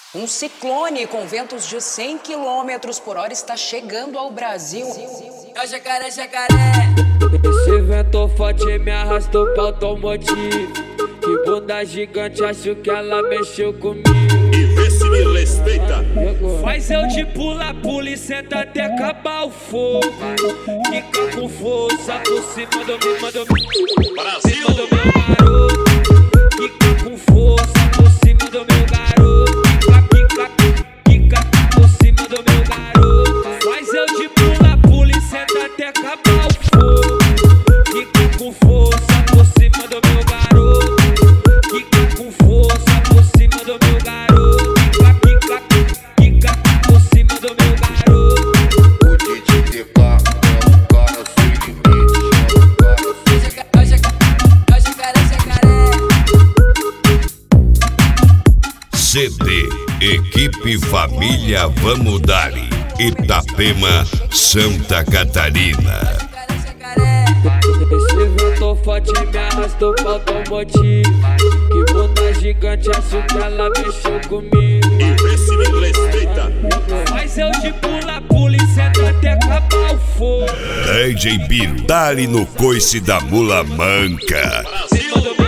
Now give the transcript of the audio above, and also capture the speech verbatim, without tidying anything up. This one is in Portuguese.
Um ciclone com ventos de cem quilômetros por hora está chegando ao Brasil. É o jacaré, jacaré. Esse vento forte me arrastou pra automotivo. Que bunda gigante, acho que ela mexeu comigo. E vê se me respeita. Faz eu de pula, pula e senta até acabar o fogo. Fica com força por cima do meu, manda meu Brasil. do meu garoto. Fica com força por cima do meu garoto. Fica, fica, fica por cima do meu garoto. Faz eu de pula, pula e senta até acabar o fogo. Fica com força por cima do meu garoto. Fica com força por cima do meu garoto. Fica, fica, fica por cima do meu garoto. O D J D K é um cara sem limite. É o jacaré, jacaré. C D Equipe Família Vamos Dali, Itapema, Santa Catarina. Esse vento forte me arrastou pra automotivo. Que bunda gigante, acho que ela mexeu comigo. E vê se me respeita. Mas eu de pula, pula e senta até acabar o fogo. D J Biro, dali no coice da mula manca. Brasil.